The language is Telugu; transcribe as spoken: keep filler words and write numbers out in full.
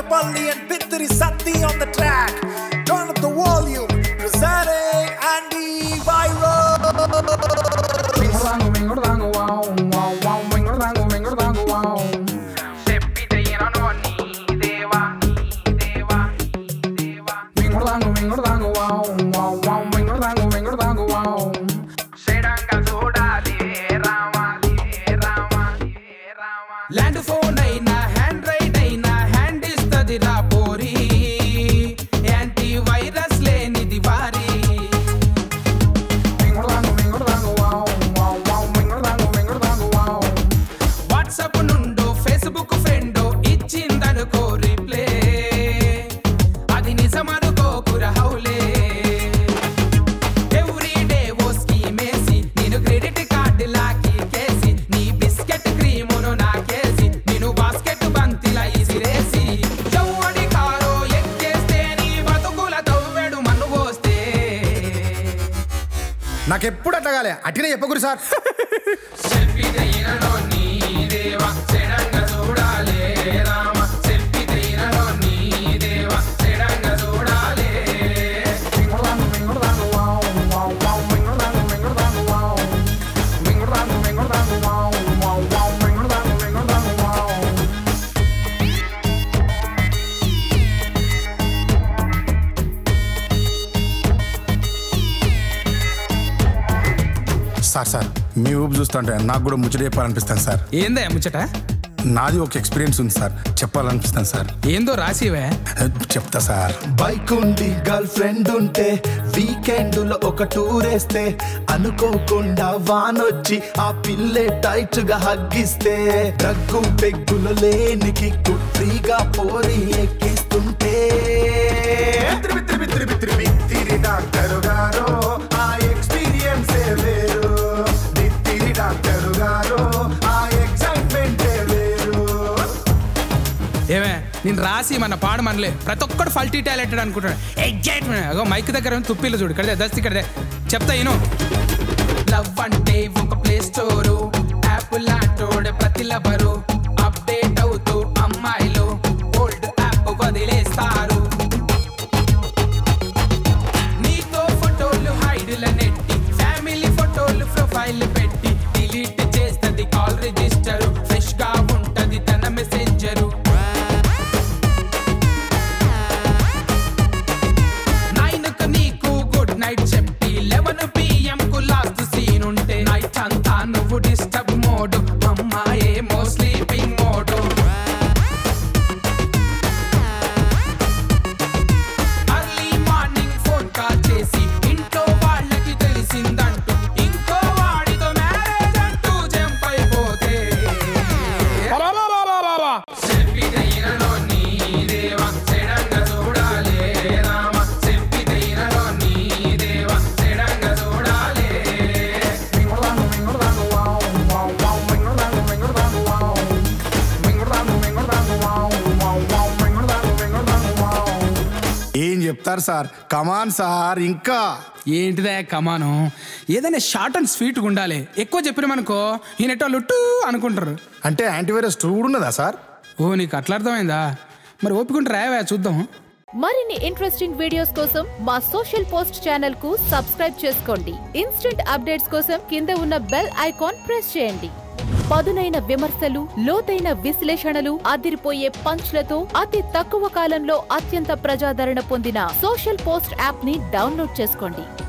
Palli and Bithri Satti on the track. Turn up the volume. Presenting Andy Viral. Mingordango, mingordango, wow, wow, wow, mingordango, mingordango, wow. Seppiteyano ni deva, ni deva, ni deva. Mingordango, mingordango, wow, wow, wow, mingordango, mingordango, wow. Sedanga sodale, rama, rama, rama. Land phone aina, hand right aina, hand is the rapori. Anti virus leni divari. Mingordango, mingordango, wow, wow, wow, mingordango, mingordango, wow. WhatsApp nundo, Facebook friendo, ichindఅనుకో replay. అది నిజమనుకో కురహౌలే. Every day ఓ scheme ఏసి, నేను credit card లాకి కేసి, నీ biscuit cream ను నాకేసి, నేను basket బంతిలా ఇసిరేసి, చౌవడి కారో ఎక్కేస్తే నీ బతుకుల తవ్వెడు మన్ను పోస్తే. నాకెప్పుడు అట్టగాలే అట్టినే చెప్పకూరు సార్. సెప్పిదైనలో నీ దేవా సెడంగ చూడాలే రామ, సెప్పిదైనలో నీ దేవా సెడంగ చూడాలే. మింగొడదాంగు మింగొడదాంగు వావ్ వావ్ వావ్ మింగొడదాంగు మింగొడదాంగు వావ్ మింగొడదాంగు మింగొడదాంగు వావ్ వావ్ వావ్ మింగొడదాంగు మింగొడదాంగు వావ్. సార్ సార్ మీ ఊపు చూస్తుంటే నాకు కూడా ముచ్చట చెప్పాలనిపిస్తాను సార్. ఏందా ముచ్చట? నాది ఒక ఎక్స్పీరియన్స్ ఉంది సార్, చెప్పాలనిపిస్తాను సార్. ఏందో రాసివే చెప్తా సార్. బైక్ ఉంది, గర్ల్ ఫ్రెండ్ ఉంటే, వీకెండ్ లో ఒక టూర్ వేస్తే, అనుకోకుండా వానొచ్చి ఆ పిల్లే టైట్ గా హగ్గిస్తే, దగ్గు పెగ్గులు లేని కిక్కు ఫ్రీగా పోరి ఎక్కిస్తుంటే, బిత్రి బిత్రి బిత్రి బిత్రి బిత్తిరి డాక్టర్ గారు ఆ ఎక్స్పీరియన్స్ వేరు, బిత్తిరి డాక్టర్ గారు ఆ ఎక్సైట్మెంట్ వేరు. ఏమే నేను రాసి మన పాడమనలే, ప్రతి ఒక్కడు ఫల్టీ టాలెంటెడ్ అనుకుంటాడు. ఎగ్జైట్మెంట్ అగో మైక్ దగ్గర తుప్పిలు చూడు, ఇక్కడ దస్తి ఇక్కడ చెప్తా ఇను. లవ్ అంటే ఒక ప్లే స్టోరు, యాప్ లాంటోడే ప్రతి లవరు, అప్డేట్ అవుతూ అమ్మాయిలు ఓల్డ్ యాప్ వదిలేస్తారు. నీతో ఫోటోలు హైడ్ల నెట్టి, ఫ్యామిలీ ఫోటోలు ప్రొఫైల్ పెట్టి, డిలీట్ చేస్తుంది కాల్ రిజిస్టర్, ఫ్రెష్ గా ఉంటది తన మెసెంజరు. నైన్కు నీకు గుడ్ నైట్ చెప్పి, లెవెన్ పిఎం కు లాస్ట్ సీన్ ఉంటే, నైట్ అంతా నువ్వు డిస్టర్బ్ మోడు, అమ్మాయేమో sleeping mode. Early morning phone call చేసి, ఇంట్లో వాళ్ళకి తెలిసిందంటూ, ఇంకో వాడితో మ్యారేజ్ అంటూ జంప్ అయిపోతే, సెప్పిదైనలో నీ దేవా సెడంగ చూడాలే రామ, సెప్పిదైనలో నీ దేవా సెడంగ చూడాలే. మింగొడదాంగు మింగొడదాంగు వావ్ వావ్ వావ్ మింగొడదాంగు మింగొడదాంగు వావ్ మింగొడదాంగు మింగొడదాంగు వావ్ వావ్ వావ్ మింగొడదాంగు మింగొడదాంగు వావ్. ఏం చెప్తారు సార్, కమాన్ సార్. ఇంకా ఏంటిదే కమాను, ఏదైనా షార్ట్ అండ్ స్వీట్గా ఉండాలి. ఎక్కువ చెప్పినామనుకో ఈ నెట్టోళ్ళు టూ అనుకుంటారు. అంటే యాంటీవైరస్ టూ కూడా ఉన్నదా సార్? ఓ నీకు అట్లా అర్థమైందా? మరి ఓపికంటే రావా చూద్దాం. మరిన్ని ఇంట్రెస్టింగ్ వీడియోస్ కోసం మా సోషల్ పోస్ట్ ఛానల్ కు సబ్స్క్రైబ్ చేసుకోండి. ఇన్స్టెంట్ అప్డేట్స్ కోసం కింద ఉన్న బెల్ ఐకాన్ ప్రెస్ చేయండి. పదునైన విమర్శలు, లోతైన విశ్లేషణలు, అదిరిపోయే పంచ్లతో అతి తక్కువ కాలంలో అత్యంత ప్రజాదరణ పొందిన సోషల్ పోస్ట్ యాప్ ని డౌన్లోడ్ చేసుకోండి.